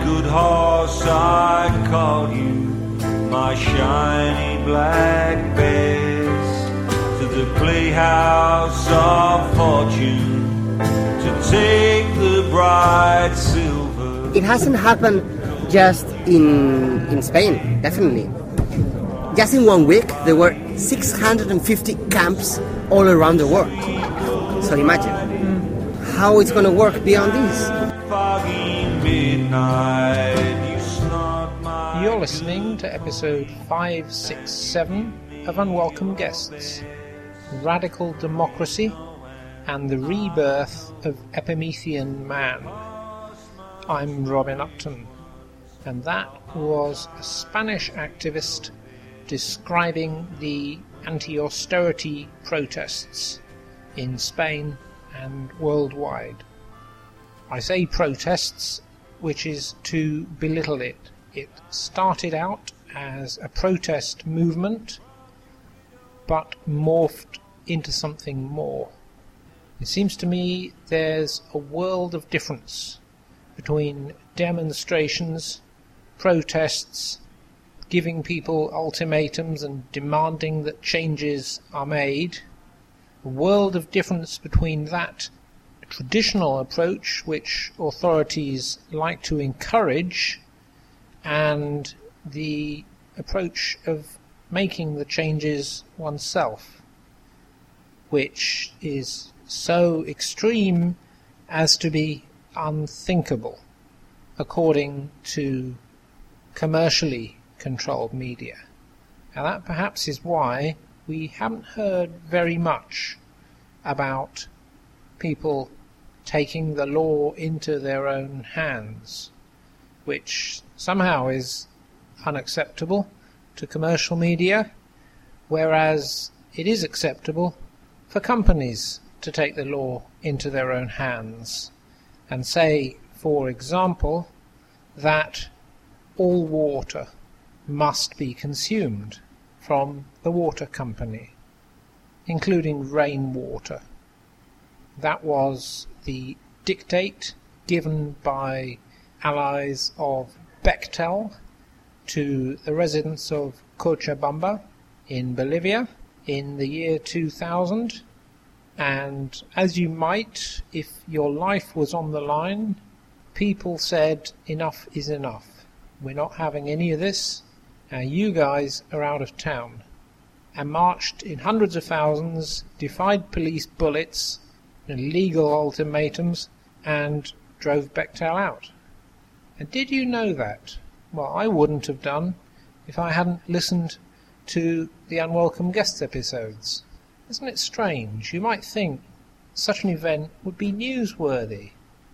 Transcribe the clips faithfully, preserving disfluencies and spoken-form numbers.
good horse, I call you my shiny black bears to the playhouse of fortune to take the bright silver. It hasn't happened just in in Spain, definitely. Just in one week, there were six hundred fifty camps all around the world. So imagine mm. how it's going to work beyond this. You're listening to episode five sixty-seven of Unwelcome Guests, Radical Democracy and the Rebirth of Epimethean Man. I'm Robin Upton, and that was a Spanish activist describing the anti-austerity protests in Spain and worldwide. I say protests, which is to belittle it. It started out as a protest movement, but morphed into something more. It seems to me there's a world of difference between demonstrations, protests, giving people ultimatums and demanding that changes are made, a world of difference between that traditional approach which authorities like to encourage and the approach of making the changes oneself, which is so extreme as to be unthinkable according to commercially controlled media. And that perhaps is why we haven't heard very much about people taking the law into their own hands, which somehow is unacceptable to commercial media, whereas it is acceptable for companies to take the law into their own hands and say, for example, that all water must be consumed from the water company, including rainwater. That was the dictate given by allies of Bechtel to the residents of Cochabamba in Bolivia in the year two thousand. And as you might, if your life was on the line, people said, enough is enough. We're not having any of this. Now you guys are out of town, and marched in hundreds of thousands, defied police bullets and legal ultimatums, and drove Bechtel out. And did you know that? Well, I wouldn't have done if I hadn't listened to the Unwelcome Guest episodes. Isn't it strange? You might think such an event would be newsworthy.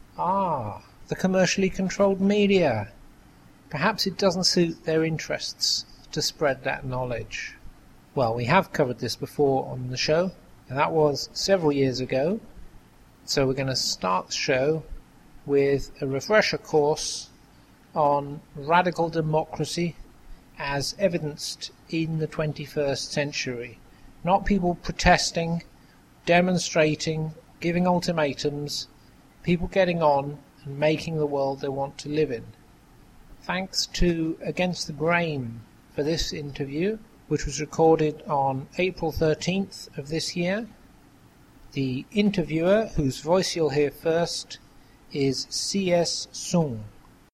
Ah, the commercially controlled media. Perhaps it doesn't suit their interests to spread that knowledge. Well, we have covered this before on the show, and that was several years ago. So we're going to start the show with a refresher course on radical democracy as evidenced in the twenty-first century. Not people protesting, demonstrating, giving ultimatums, people getting on and making the world they want to live in. Thanks to Against the Grain for this interview, which was recorded on April thirteenth of this year. The interviewer, whose voice you'll hear first, is C S Soong.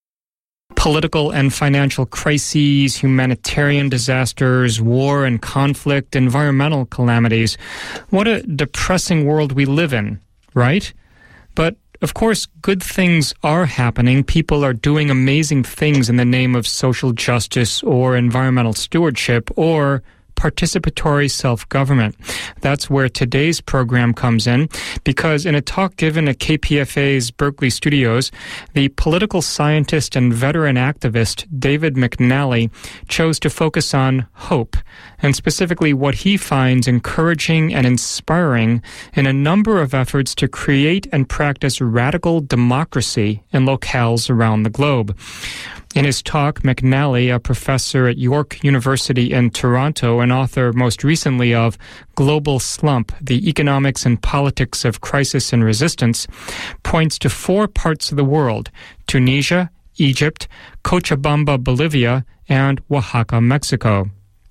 Political and financial crises, humanitarian disasters, war and conflict, environmental calamities. What a depressing world we live in, right? But of course, good things are happening. People are doing amazing things in the name of social justice or environmental stewardship or participatory self-government. That's where today's program comes in, because in a talk given at K P F A's Berkeley studios, the political scientist and veteran activist David McNally chose to focus on hope, and specifically what he finds encouraging and inspiring in a number of efforts to create and practice radical democracy in locales around the globe. In his talk, McNally, a professor at York University in Toronto and author most recently of Global Slump, The Economics and Politics of Crisis and Resistance, points to four parts of the world: Tunisia, Egypt, Cochabamba, Bolivia, and Oaxaca, Mexico.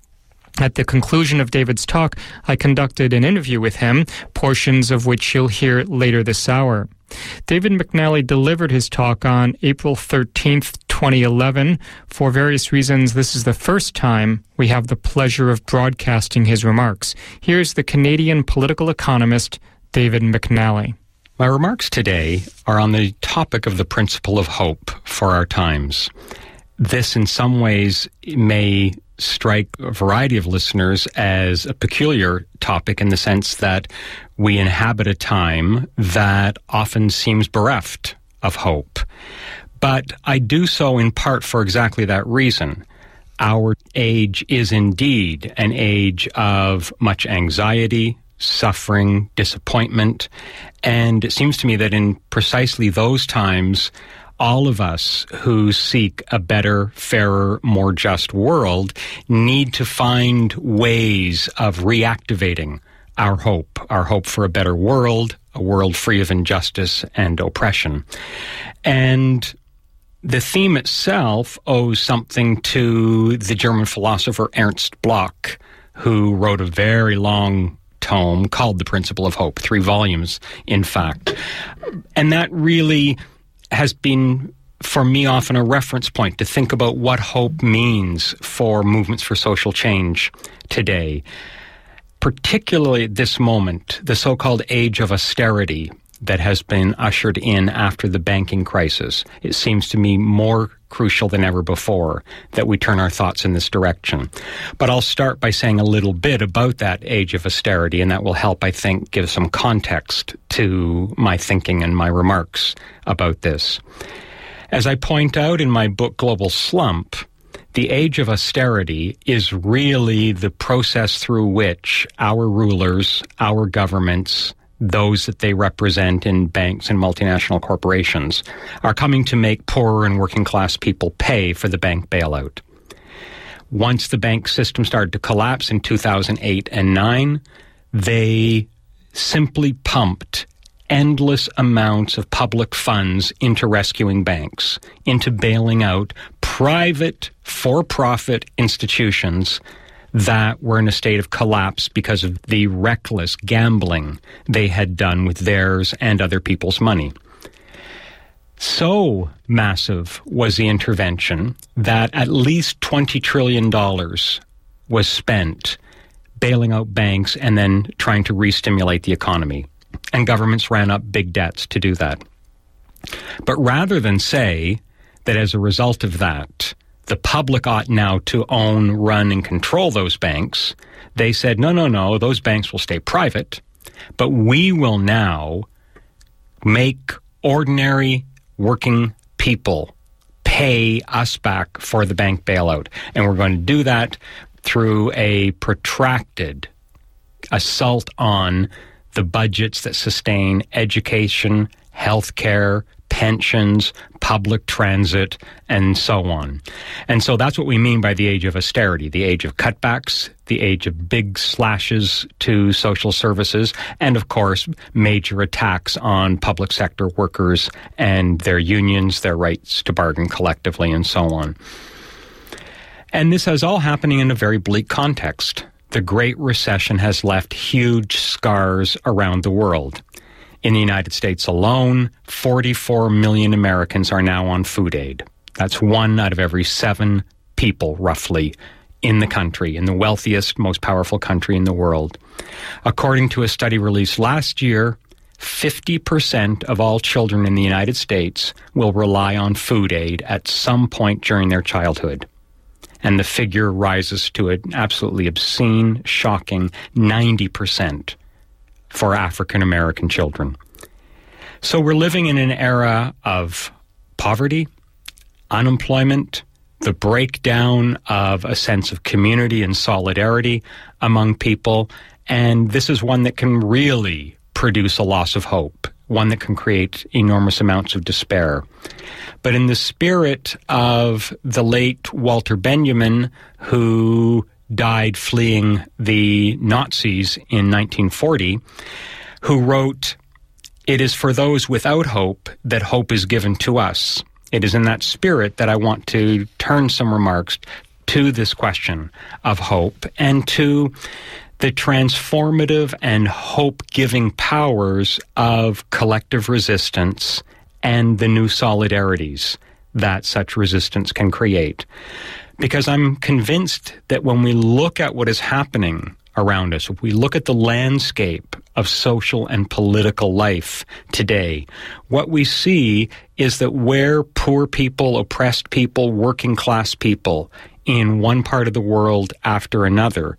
At the conclusion of David's talk, I conducted an interview with him, portions of which you'll hear later this hour. David McNally delivered his talk on April thirteenth, twenty eleven. For various reasons, this is the first time we have the pleasure of broadcasting his remarks. Here's the Canadian political economist, David McNally. My remarks today are on the topic of the principle of hope for our times. This, in some ways, may strike a variety of listeners as a peculiar topic in the sense that we inhabit a time that often seems bereft of hope. But I do so in part for exactly that reason. Our age is indeed an age of much anxiety, suffering, disappointment, and it seems to me that in precisely those times, all of us who seek a better, fairer, more just world need to find ways of reactivating our hope, our hope for a better world, a world free of injustice and oppression. And the theme itself owes something to the German philosopher Ernst Bloch, who wrote a very long tome called The Principle of Hope, three volumes, in fact. And that really has been, for me, often a reference point to think about what hope means for movements for social change today. Particularly at this moment, the so-called age of austerity that has been ushered in after the banking crisis. It seems to me more crucial than ever before that we turn our thoughts in this direction. But I'll start by saying a little bit about that age of austerity, and that will help, I think, give some context to my thinking and my remarks about this. As I point out in my book, Global Slump, the age of austerity is really the process through which our rulers, our governments, those that they represent in banks and multinational corporations, are coming to make poorer and working class people pay for the bank bailout. Once the bank system started to collapse in two thousand eight and nine, they simply pumped endless amounts of public funds into rescuing banks, into bailing out private, for-profit institutions that were in a state of collapse because of the reckless gambling they had done with theirs and other people's money. So massive was the intervention that at least twenty trillion dollars was spent bailing out banks and then trying to re-stimulate the economy. And governments ran up big debts to do that. But rather than say that as a result of that, the public ought now to own, run, and control those banks, they said, no, no, no, those banks will stay private, but we will now make ordinary working people pay us back for the bank bailout. And we're going to do that through a protracted assault on the budgets that sustain education, healthcare, pensions, public transit, and so on. And so that's what we mean by the age of austerity, the age of cutbacks, the age of big slashes to social services, and of course, major attacks on public sector workers and their unions, their rights to bargain collectively, and so on. And this is all happening in a very bleak context. The Great Recession has left huge scars around the world. In the United States alone, forty-four million Americans are now on food aid. That's one out of every seven people, roughly, in the country, in the wealthiest, most powerful country in the world. According to a study released last year, fifty percent of all children in the United States will rely on food aid at some point during their childhood. And the figure rises to an absolutely obscene, shocking ninety percent for African American children. So we're living in an era of poverty, unemployment, the breakdown of a sense of community and solidarity among people, and this is one that can really produce a loss of hope, one that can create enormous amounts of despair. But in the spirit of the late Walter Benjamin, who died fleeing the Nazis in nineteen forty, who wrote, "It is for those without hope that hope is given to us. It is in that spirit that I want to turn some remarks to this question of hope and to the transformative and hope-giving powers of collective resistance and the new solidarities that such resistance can create. Because I'm convinced that when we look at what is happening around us, if we look at the landscape of social and political life today, what we see is that where poor people, oppressed people, working class people in one part of the world after another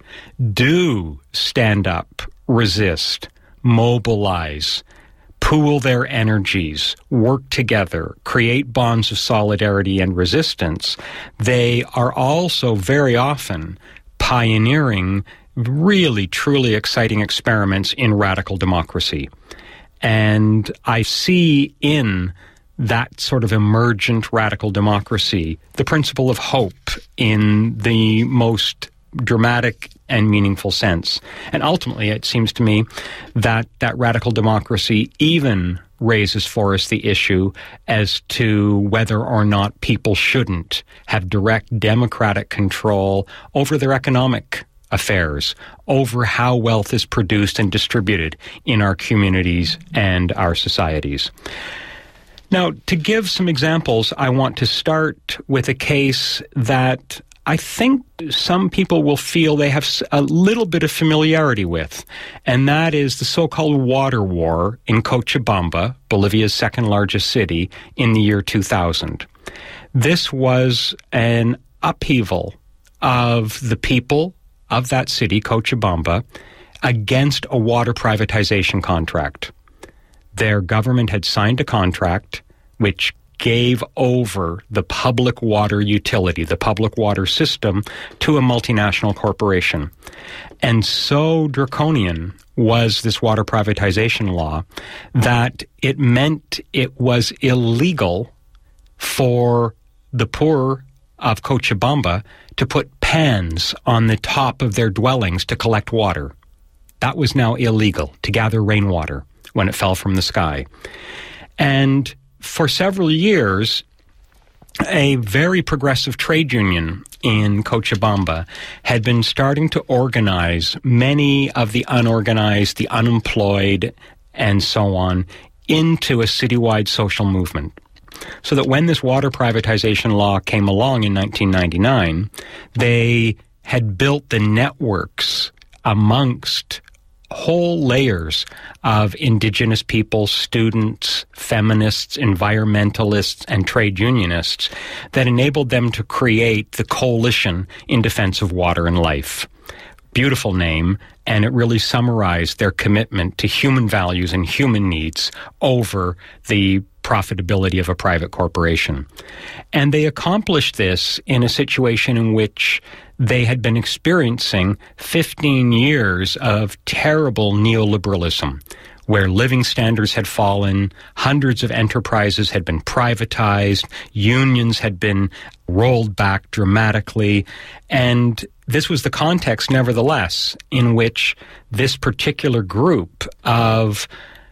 do stand up, resist, mobilize, pool their energies, work together, create bonds of solidarity and resistance, they are also very often pioneering really, truly exciting experiments in radical democracy. And I see in that sort of emergent radical democracy the principle of hope in the most dramatic and meaningful sense. And ultimately, it seems to me that that radical democracy even raises for us the issue as to whether or not people shouldn't have direct democratic control over their economic affairs, over how wealth is produced and distributed in our communities and our societies. Now, to give some examples, I want to start with a case that I think some people will feel they have a little bit of familiarity with, and that is the so-called water war in Cochabamba, Bolivia's second largest city, in the year two thousand. This was an upheaval of the people of that city, Cochabamba, against a water privatization contract. Their government had signed a contract which gave over the public water utility, the public water system, to a multinational corporation. And so draconian was this water privatization law that it meant it was illegal for the poor of Cochabamba to put pans on the top of their dwellings to collect water. That was now illegal, to gather rainwater when it fell from the sky. And for several years, a very progressive trade union in Cochabamba had been starting to organize many of the unorganized, the unemployed, and so on into a citywide social movement. So that when this water privatization law came along in nineteen ninety-nine, they had built the networks amongst whole layers of indigenous people, students, feminists, environmentalists, and trade unionists that enabled them to create the Coalition in Defense of Water and Life. Beautiful name, and it really summarized their commitment to human values and human needs over the profitability of a private corporation. And they accomplished this in a situation in which they had been experiencing fifteen years of terrible neoliberalism, where living standards had fallen, hundreds of enterprises had been privatized, unions had been rolled back dramatically, and this was the context, nevertheless, in which this particular group of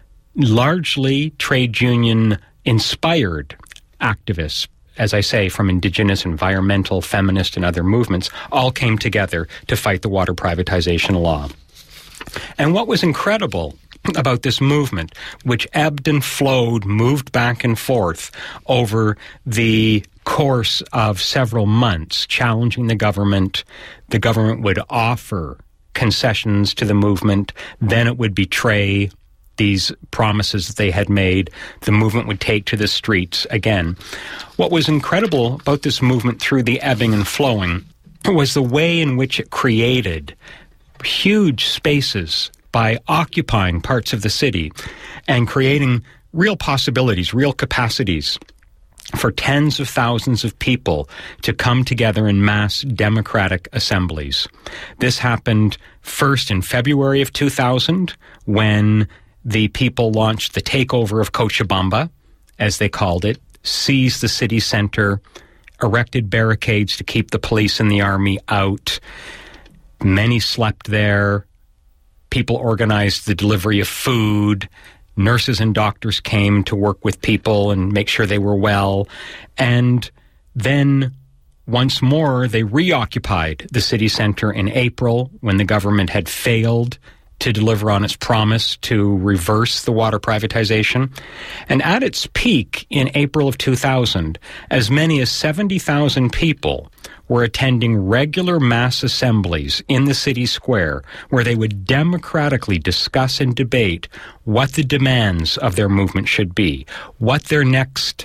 largely trade union-inspired activists, as I say, from indigenous, environmental, feminist, and other movements, all came together to fight the water privatization law. And what was incredible about this movement, which ebbed and flowed, moved back and forth over the course of several months, challenging the government. The government would offer concessions to the movement, then it would betray these promises that they had made. The movement would take to the streets again. What was incredible about this movement through the ebbing and flowing was the way in which it created huge spaces by occupying parts of the city and creating real possibilities, real capacities for tens of thousands of people to come together in mass democratic assemblies. This happened first in February of two thousand, when the people launched the takeover of Cochabamba, as they called it, seized the city center, erected barricades to keep the police and the army out. Many slept there. People organized the delivery of food. nurses and doctors came to work with people and make sure they were well. And then once more, they reoccupied the city center in April when the government had failed to deliver on its promise to reverse the water privatization. And at its peak in April of two thousand, as many as seventy thousand people were attending regular mass assemblies in the city square where they would democratically discuss and debate what the demands of their movement should be, what their next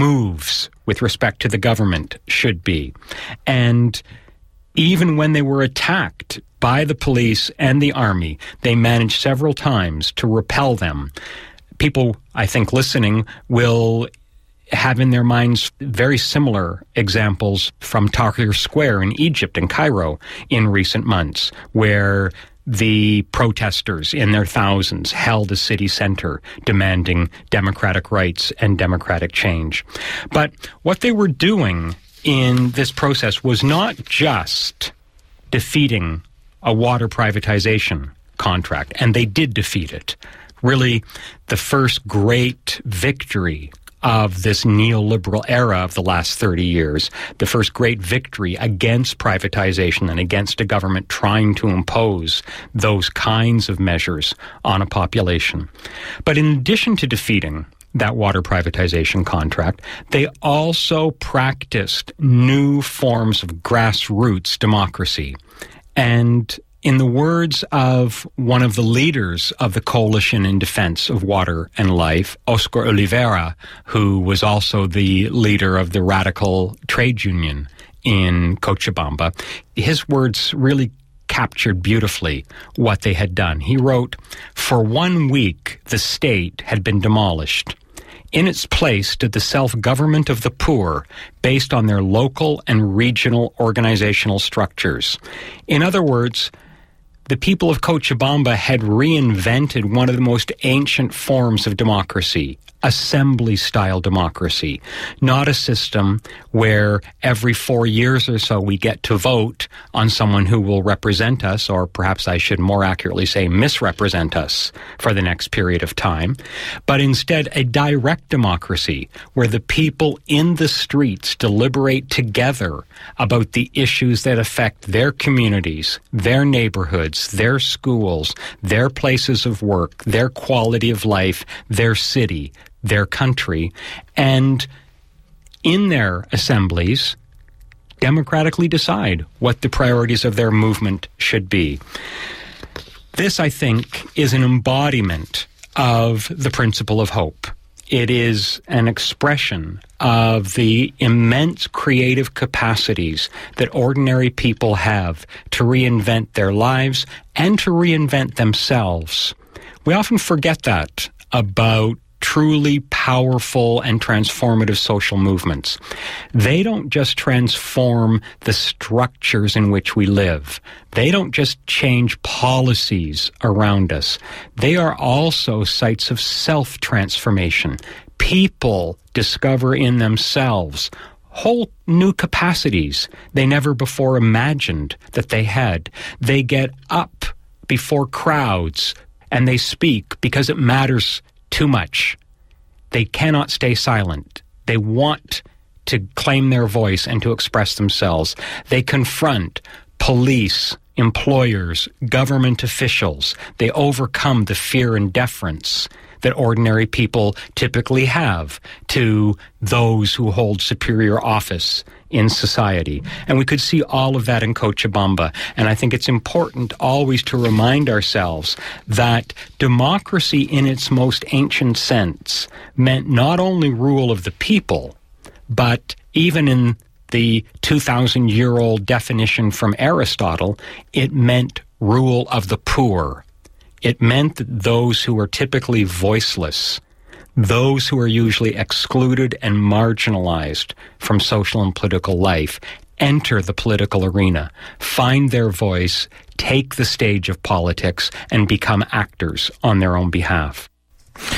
moves with respect to the government should be. And even when they were attacked by the police and the army, they managed several times to repel them. People, I think, listening will have in their minds very similar examples from Tahrir Square in Egypt and Cairo in recent months, where the protesters in their thousands held a city center demanding democratic rights and democratic change. But what they were doing in this process was not just defeating a water privatization contract, and they did defeat it. Really, the first great victory of this neoliberal era of the last thirty years, the first great victory against privatization and against a government trying to impose those kinds of measures on a population. But in addition to defeating that water privatization contract, they also practiced new forms of grassroots democracy. And in the words of one of the leaders of the Coalition in Defense of Water and Life, Oscar Oliveira, who was also the leader of the radical trade union in Cochabamba, his words really captured beautifully what they had done. He wrote, "For one week, the state had been demolished. In its place stood the self-government of the poor based on their local and regional organizational structures." In other words, the people of Cochabamba had reinvented one of the most ancient forms of democracy, assembly-style democracy, not a system where every four years or so we get to vote on someone who will represent us, or perhaps I should more accurately say misrepresent us for the next period of time, but instead a direct democracy where the people in the streets deliberate together about the issues that affect their communities, their neighborhoods, their schools, their places of work, their quality of life, their city, their country, and in their assemblies, democratically decide what the priorities of their movement should be. This, I think, is an embodiment of the principle of hope. It is an expression of the immense creative capacities that ordinary people have to reinvent their lives and to reinvent themselves. We often forget that about truly powerful and transformative social movements. They don't just transform the structures in which we live. They don't just change policies around us. They are also sites of self-transformation. People discover in themselves whole new capacities they never before imagined that they had. They get up before crowds and they speak because it matters too much. They cannot stay silent. They want to claim their voice and to express themselves. They confront police, employers, government officials. They overcome the fear and deference that ordinary people typically have to those who hold superior office in society. And we could see all of that in Cochabamba. And I think it's important always to remind ourselves that democracy in its most ancient sense meant not only rule of the people, but even in the two thousand year old definition from Aristotle, it meant rule of the poor. It meant that those who are typically voiceless, those who are usually excluded and marginalized from social and political life, enter the political arena, find their voice, take the stage of politics, and become actors on their own behalf.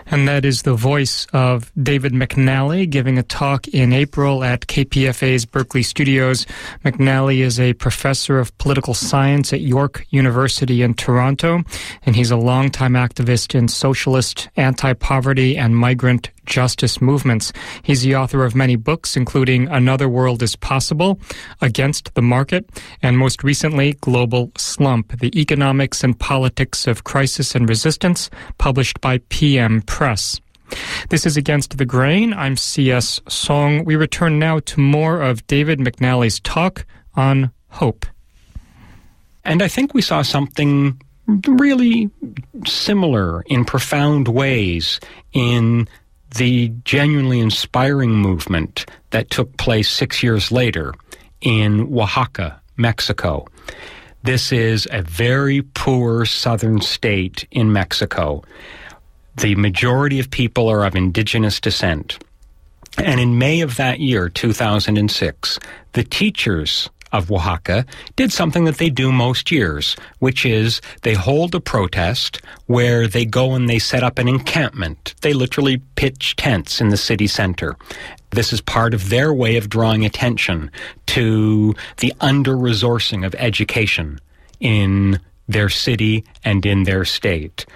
And that is the voice of David McNally giving a talk in April at K P F A's Berkeley Studios. McNally is a professor of political science at York University in Toronto, and he's a longtime activist in socialist, anti-poverty, and migrant justice movements. He's the author of many books, including Another World is Possible, Against the Market, and most recently, Global Slump, The Economics and Politics of Crisis and Resistance, published by P M Press. This is Against the Grain. I'm C S Song. We return now to more of David McNally's talk on hope. And I think we saw something really similar in profound ways in the genuinely inspiring movement that took place six years later in Oaxaca, Mexico. This is a very poor southern state in Mexico. The majority of people are of indigenous descent. And in May of that year, two thousand six, the teachers of Oaxaca did something that they do most years, which is they hold a protest where they go and they set up an encampment. They literally pitch tents in the city center. This is part of their way of drawing attention to the under-resourcing of education in their city and in their state.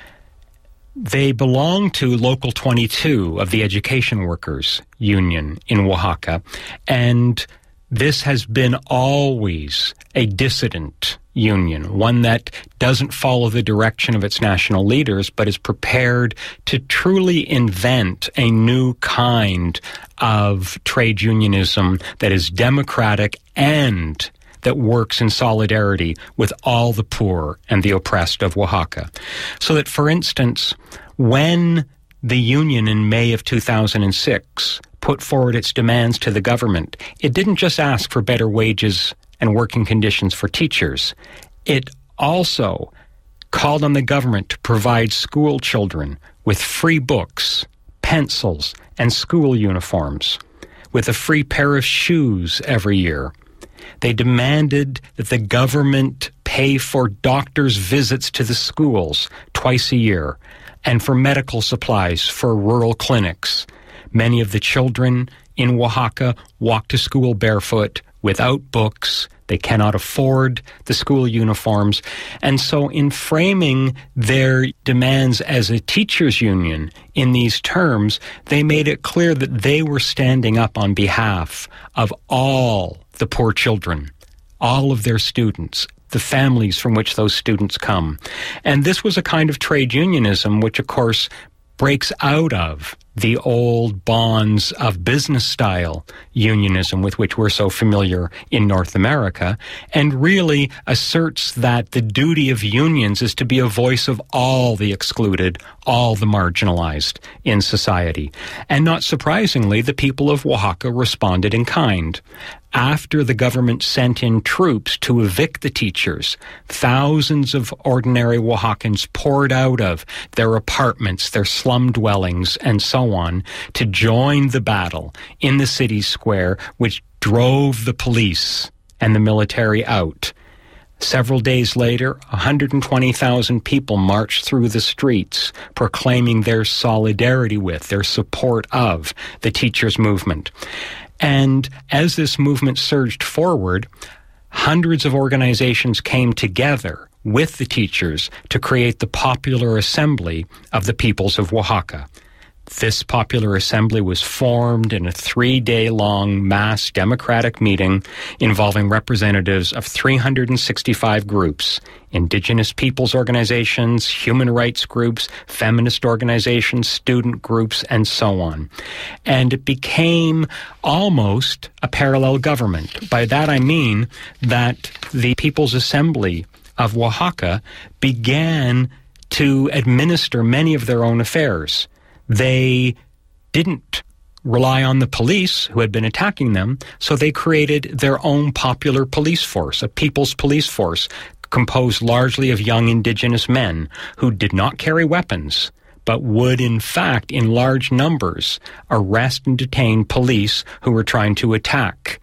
They belong to Local twenty-two of the Education Workers Union in Oaxaca, and this has been always a dissident union, one that doesn't follow the direction of its national leaders, but is prepared to truly invent a new kind of trade unionism that is democratic and that works in solidarity with all the poor and the oppressed of Oaxaca. So that, for instance, when the union in May of two thousand six put forward its demands to the government, it didn't just ask for better wages and working conditions for teachers. It also called on the government to provide school children with free books, pencils, and school uniforms, with a free pair of shoes every year. They demanded that the government pay for doctors' visits to the schools twice a year and for medical supplies for rural clinics. Many of the children in Oaxaca walk to school barefoot, without books. They cannot afford the school uniforms. And so in framing their demands as a teachers' union in these terms, they made it clear that they were standing up on behalf of all the poor children, all of their students, the families from which those students come. And this was a kind of trade unionism which, of course, breaks out of the old bonds of business-style unionism with which we're so familiar in North America, and really asserts that the duty of unions is to be a voice of all the excluded, all the marginalized in society. And not surprisingly, the people of Oaxaca responded in kind. After the government sent in troops to evict the teachers, thousands of ordinary Oaxacans poured out of their apartments, their slum dwellings, and so on, to join the battle in the city square, which drove the police and the military out. Several days later, one hundred twenty thousand people marched through the streets, proclaiming their solidarity with, their support of the teachers' movement. And as this movement surged forward, hundreds of organizations came together with the teachers to create the Popular Assembly of the Peoples of Oaxaca. This Popular Assembly was formed in a three-day-long mass democratic meeting involving representatives of three hundred sixty-five groups, indigenous peoples organizations, human rights groups, feminist organizations, student groups, and so on. And it became almost a parallel government. By that I mean that the People's Assembly of Oaxaca began to administer many of their own affairs. They didn't rely on the police who had been attacking them, so they created their own popular police force, a people's police force composed largely of young indigenous men who did not carry weapons, but would in fact, in large numbers, arrest and detain police who were trying to attack